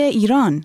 ایران.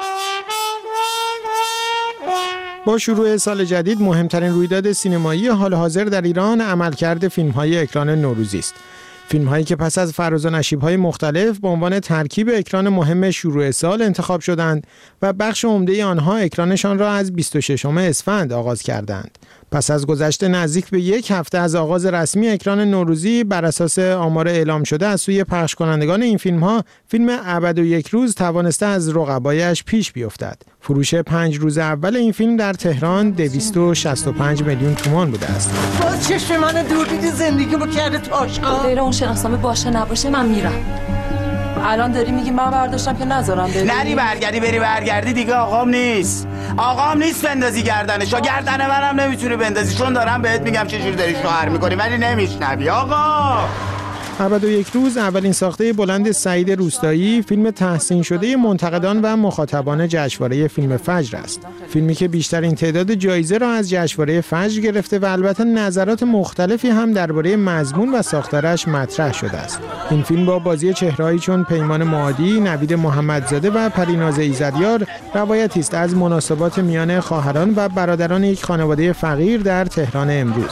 با شروع سال جدید مهمترین رویداد سینمایی حال حاضر در ایران عملکرد فیلم‌های اکران نوروزی است. فیلم‌هایی که پس از فراز و نشیب‌های مختلف به عنوان ترکیب اکران مهم شروع سال انتخاب شدند و بخش عمده آنها اکرانشان را از 26 اسفند آغاز کردند. پس از گذشت نزدیک به یک هفته از آغاز رسمی اکران نوروزی، بر اساس آمار اعلام شده از سوی پخش کنندگان این فیلم‌ها، فیلم ابد و یک روز توانسته از رقبایش پیش بیفتد. فروش 5 روز اول این فیلم در تهران 265 میلیون تومان بوده است. باز چشم من دور دیدی زندگیمو کرده تاشقا. غیر اون شناسنامه باشه نباشه من میرم. الان داری میگی من برداشتم که نذارم بری. نری برگردی دیگه آقام نیست بندازی گردنشو. گردن منم نمیتونی بندازی چون دارم بهت میگم چجوری داری شوهر میکنی ولی نمیشنوی آقا. ابد و یک روز اولین ساخته بلند سعید روستایی، فیلم تحسین شده منتقدان و مخاطبان جشنواره فیلم فجر است. فیلمی که بیشترین تعداد جایزه را از جشنواره فجر گرفته و البته نظرات مختلفی هم درباره مضمون و ساختارش مطرح شده است. این فیلم با بازی چهره‌هایی چون پیمان معادی، نوید محمدزاده و پریناز ایزدیار روایتی است از مناسبات میان خواهران و برادران یک خانواده فقیر در تهران امروز.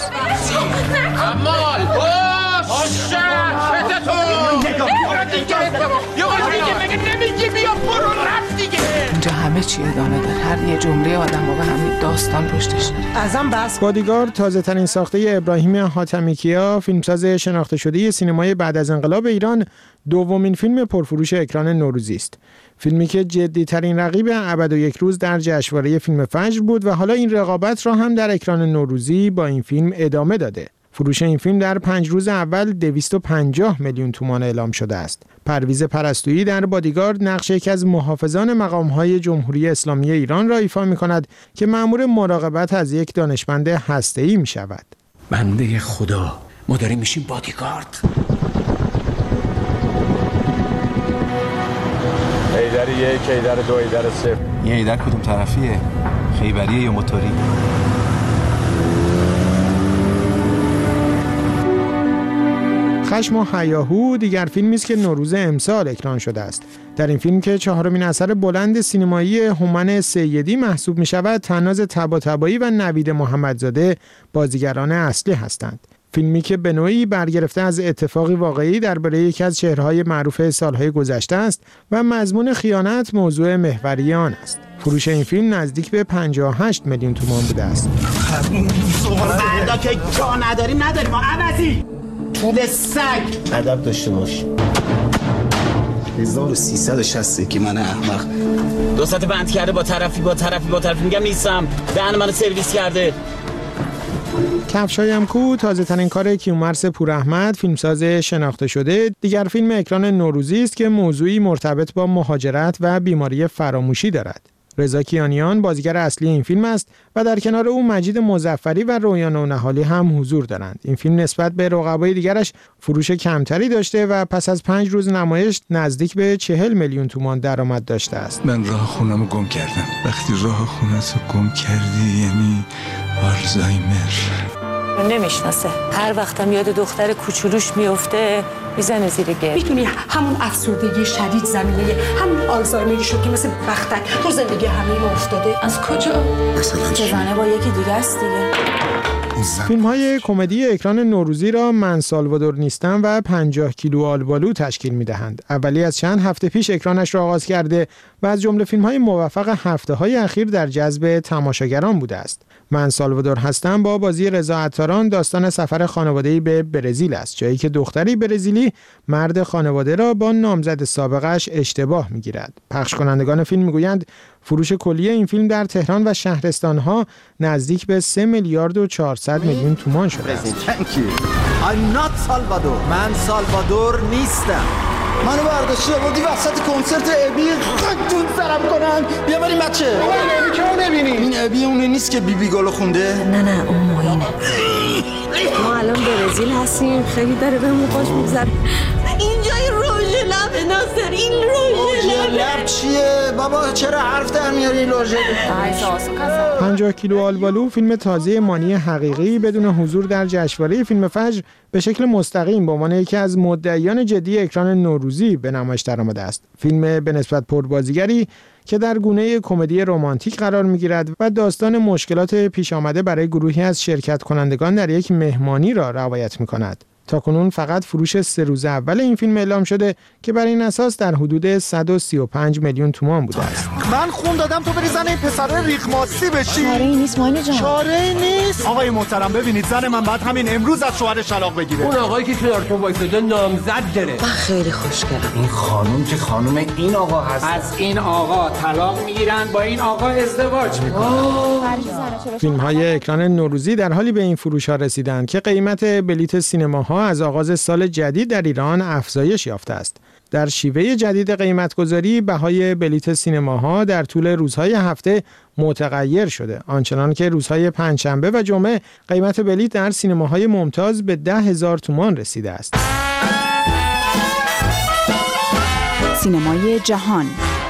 اینجا همه چی ادامه داره. هر یه جمله آدم و همین داستان پشتش داره. ازم بس. بادیگارد تازه ترین ساخته ابراهیم حاتمیکیا، فیلمساز شناخته شده سینمای بعد از انقلاب ایران، دومین فیلم پرفروش اکران نوروزی است. فیلمی که جدی ترین رقیب ابد و یک روز در جشنواره فیلم فجر بود و حالا این رقابت را هم در اکران نوروزی با این فیلم ادامه داده. فروش این فیلم در 5 روز اول 250 میلیون تومان اعلام شده است. پرویز پرستویی در بادیگارد نقش یکی از محافظان مقام‌های جمهوری اسلامی ایران را ایفا می‌کند که مأمور مراقبت از یک دانشمند هسته‌ای می‌شود. بنده خدا، ما داریم میشیم بادیگارد. ایدر 1، ایدر 2، ایدر 0. یه ایدر کدوم طرفیه؟ خیبریه یا موتوری؟ خشم و هیاهو دیگر فیلمی است که نوروز امسال اکران شده است. در این فیلم که چهارمین اثر بلند سینمایی هومن سیدی محسوب می شود، طناز طباطبایی و نوید محمدزاده بازیگران اصلی هستند. فیلمی که به نوعی برگرفته از اتفاقی واقعی درباره یکی از چهره‌های معروف سالهای گذشته است و مضمون خیانت موضوع محوری آن است. فروش این فیلم نزدیک به 58 میلیون تومان بوده است. بعدا که جا نداریم ما عوضی طول سگ ادب داشته باش. 1360 که من احمق 2 ساعت بند کرده با طرفی میگم نیستم، دهن منو سرویس کرده. کفشایم کو تازه ترین کار کیومرث پوراحمد، فیلمساز شناخته شده، دیگر فیلم اکران نوروزی است که موضوعی مرتبط با مهاجرت و بیماری فراموشی دارد. رضا کیانیان بازیگر اصلی این فیلم است و در کنار او مجید مظفری و رویا نونهالی هم حضور دارند. این فیلم نسبت به رقبای دیگرش فروش کمتری داشته و پس از 5 روز نمایش نزدیک به 40 میلیون تومان درآمد داشته است. من راه خونمو گم کردم. وقتی راه خونتو گم کردی یعنی آلزایمر. نمیشناسه. هر وقتم یاد دختر کوچولوش میفته میزنه زیر گل. میتونی همون افسردگی شدید زمینه همون آلزایمری شد که مثل بختک تو زندگی همه ما افتاده. از کجا؟ مثلا زنه با یکی دیگه است دیگه. فیلم‌های کمدی اکران نوروزی را من سالوادور نیستم و 50 کیلو آلبالو تشکیل می‌دهند. اولی از چند هفته پیش اکرانش را آغاز کرده و از جمله فیلم‌های موفق هفته‌های اخیر در جذب تماشاگران بوده است. من سالوادور هستم با بازی رضا عطاران داستان سفر خانواده‌ای به برزیل است، جایی که دختری برزیلی مرد خانواده را با نامزد سابقش اشتباه می‌گیرد. پخش کنندگان فیلم می‌گویند فروش کلی این فیلم در تهران و شهرستان‌ها نزدیک به 3 میلیارد و 400 میلیون تومان شده است. من سالوادور نیستم. منو برداشتی آوردی وسط کنسرت ابی خودتون سرم کنن. بیا بریم بچه. ابی که نبینی. این ابی اونه نیست که بیبی گالو خونده؟ نه اون معینه. ما الان برزیل هستیم، خیلی داره بهمون خوش میگذره. اینجای روژ لب ناصر، این روژ لب لب چیه بابا؟ چرا حرف در میاری لوژه؟ 50 کیلو آلبالو فیلم تازه مانی حقیقی بدون حضور در جشنواره فیلم فجر به شکل مستقیم به عنوان یکی از مدعیان جدی اکران نوروزی به نمایش درآمده است. فیلم به نسبت پربازیگری که در گونه کمدی رمانتیک قرار می‌گیرد و داستان مشکلات پیش آمده برای گروهی از شرکت کنندگان در یک مهمانی را روایت می‌کند. تاکنون فقط فروش 3 روز اول این فیلم اعلام شده که بر این اساس در حدود 135 میلیون تومان بوده است. من خون دادم تو بری زن این پسره ریخماسی بشی. چاره‌ای نیست مانی جان. چاره‌ای نیست. آقای محترم ببینید زن من بعد همین امروز از شوهرش طلاق بگیره. اون آقایی که کنارتون وایساده نامزد داره. من خیلی خوشگلم. این خانم که خانم این آقا هست. از این آقا طلاق میگیرن با این آقا ازدواج میکنن. فیلم‌های اکران نوروزی در حالی به این فروش‌ها رسیدند که قیمت بلیت سینماها از آغاز سال جدید در ایران افزایش یافته است. در شیوه جدید قیمت‌گذاری بهای بلیت سینماها در طول روزهای هفته متغیر شده، آنچنان که روزهای پنجشنبه و جمعه قیمت بلیت در سینماهای ممتاز به 10,000 تومان رسیده است. سینمای جهان.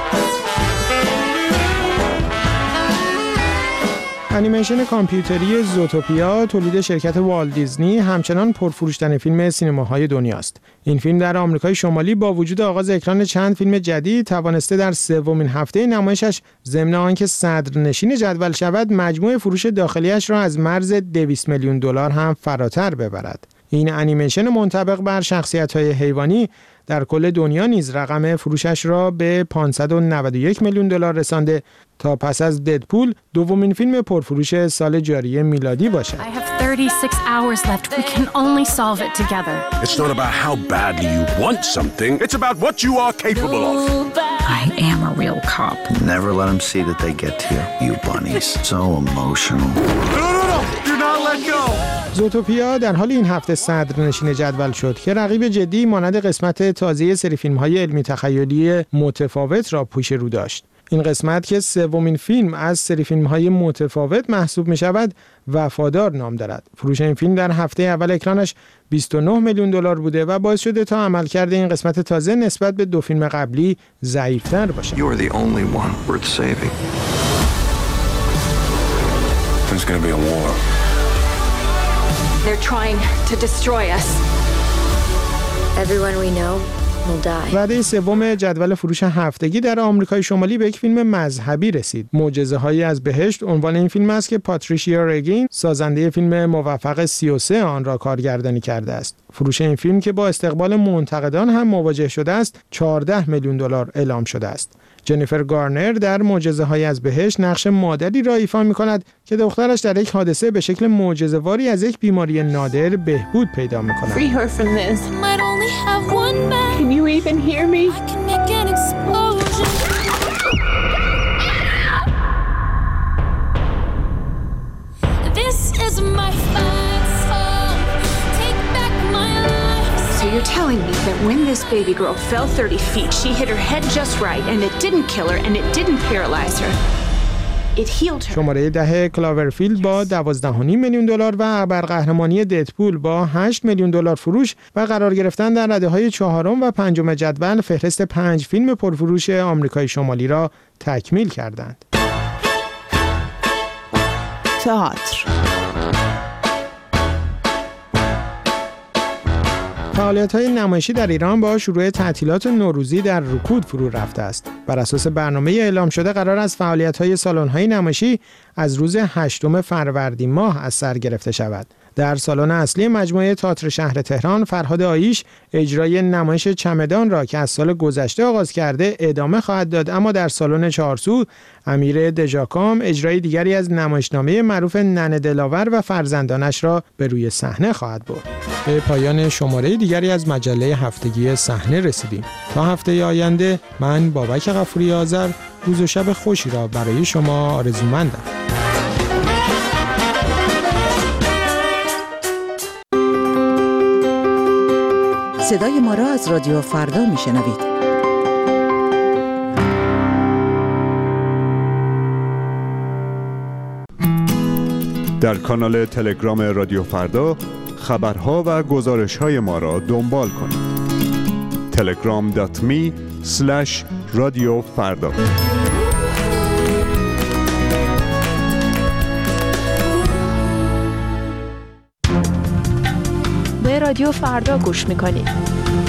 انیمیشن کامپیوتری زوتوپیا تولید شرکت والت دیزنی همچنان پرفروش‌ترین فیلم سینماهای دنیاست. این فیلم در آمریکای شمالی با وجود آغاز اکران چند فیلم جدید توانسته در سومین هفته نمایشش ضمن آنکه صدرنشین جدول شود مجموع فروش داخلیش را از مرز 200 میلیون دلار هم فراتر ببرد. این انیمیشن منطبق بر شخصیت‌های حیوانی در کل دنیا نیز رقم فروشش را به 591 میلیون دلار رسانده تا پس از ددپول دومین فیلم پرفروش سال جاری میلادی باشد. I have 36 hours left. We can only solve it together. It's not about how badly you want something. It's about what you are capable of. I am a real cop. Never let them see that they get to you, you bunnies. So emotional. No. Do not let go. زوتوپیا در حال این هفته صدرنشین جدول شد که رقیب جدی مانند قسمت تازه سری فیلم‌های علمی تخیلی متفاوت را پیش رو داشت. این قسمت که سومین فیلم از سری فیلم‌های متفاوت محسوب می‌شود، وفادار نام دارد. فروش این فیلم در هفته اول اکرانش 29 میلیون دلار بوده و باعث شده تا عملکرد این قسمت تازه نسبت به 2 فیلم قبلی ضعیف‌تر باشد. You are the only one worth saving. There's going to be a war. They're trying to destroy us. Everyone we know will die. وعده سوم جدول فروش هفتگی در آمریکای شمالی به یک فیلم مذهبی رسید. معجزه‌هایی از بهشت عنوان این فیلم است که پاتریشیا رگین سازنده فیلم موفق 33 آن را کارگردانی کرده است. فروش این فیلم که با استقبال منتقدان هم مواجه شده است 14 میلیون دلار اعلام شده است. جنیفر گارنر در معجزه‌های از بهشت نقش مادری را ایفا می‌کند که دخترش در یک حادثه به شکل معجزه‌واری از یک بیماری نادر بهبود پیدا می‌کند. So you're telling me that when this baby girl fell 30 feet, she hit her head just right and it didn't kill her and it didn't paralyze her. It healed her. شماره 10 کلاورفیلد با 12.5 میلیون دلار و ابرقهرمانی ددپول با 8 میلیون دلار فروش و قرار گرفتن در رده‌های چهارم و پنجم جدول فهرست 5 فیلم پرفروش آمریکای شمالی را تکمیل کردند. تئاتر. فعالیت‌های نمایشی در ایران با شروع تعطیلات نوروزی در رکود فرو رفته است. بر اساس برنامه اعلام شده قرار است فعالیت‌های سالن‌های نمایشی از روز 8 فروردین ماه از سر گرفته شود. در سالن اصلی مجموعه تئاتر شهر تهران فرهاد آیش اجرای نمایش چمدان را که از سال گذشته آغاز کرده ادامه خواهد داد، اما در سالن چهارسو امیر دژاکام اجرای دیگری از نمایشنامه معروف ننه دلاور و فرزندانش را به روی صحنه خواهد برد. به پایان شماره دیگری از مجله هفتگی صحنه رسیدیم. تا هفته آینده من بابک غفوری آذر روز و شب خوشی را برای شما آرزومندم. صدای ما را از رادیو فردا میشنوید. در کانال تلگرام رادیو فردا خبرها و گزارش‌های ما را دنبال کنید. telegram.me/FardaaFreda رادیو فردا. به رادیو فردا گوش میکنید.